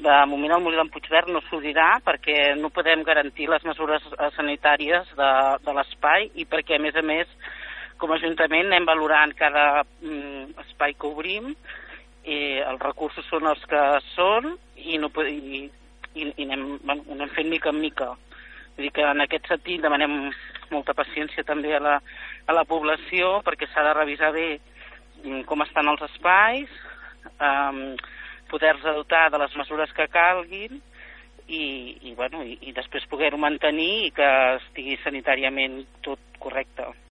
de moment el Molí d'en Puigverd no s'obrirà perquè no podem garantir les mesures sanitàries de l'espai i perquè, a més, com a Ajuntament anem valorant cada espai que obrim i els recursos són els que són i anem fent mica en mica. Vull dir que en aquest sentit demanem molta paciència també a la població perquè s'ha de revisar bé com estan els espais, poder-se dotar de les mesures que calguin i després poder-ho mantenir i que estigui sanitàriament tot correcte.